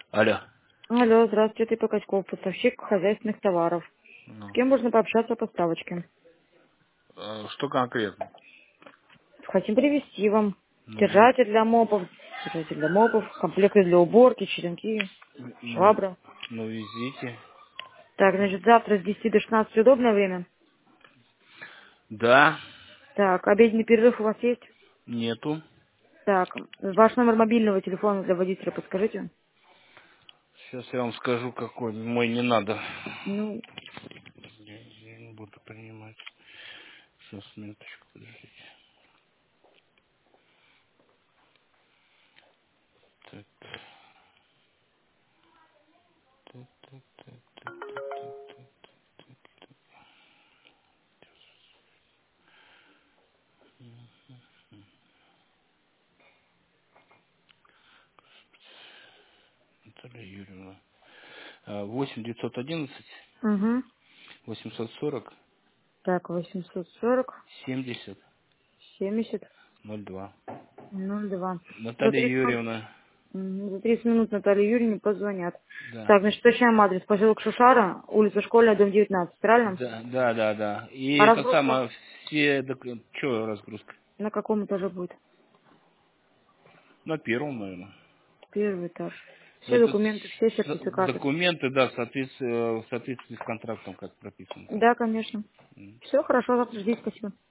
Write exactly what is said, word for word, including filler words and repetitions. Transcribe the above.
Алло. Алло, здравствуйте, это Качков, поставщик хозяйственных товаров. С Ну, кем можно пообщаться по ставочке? э, что конкретно? Хотим привезти вам Ну, держатель для мопов, держатель для мопов, комплекты для уборки, черенки, ну, швабра. ну, везите. Так, значит, завтра с десяти до шестнадцати удобное время? Да, Так, обеденный перерыв у вас есть? нету. Так, ваш номер мобильного телефона для водителя подскажите? Сейчас я вам скажу, какой. Мой не надо. Ну, Я, я не буду принимать. Сейчас, минуточку, подождите. Так, так, так, так, так, так, так, так. Наталья Юрьевна. А, восемь девятьсот одиннадцать угу. восемьсот сорок Так, восемьсот сорок семьдесят семьдесят ноль два. ноль два. За Наталья тридцать минут. Юрьевна. Мгм. За тридцать минут Наталье Юрьевне позвонят. Да. Так, значит, уточняем адрес. Поселок Шушара, улица Школьная, дом девятнадцать, правильно? Да, да, да, да. И А это разгрузка самое, все, что разгрузка? на каком этаже будет? На первом, наверное. Первый этаж. Все Это документы, все с- сертификаты. документы, да, в соответствии, в соответствии с контрактом, как прописано там. Да, конечно. М. Все хорошо, завтра ждите, спасибо.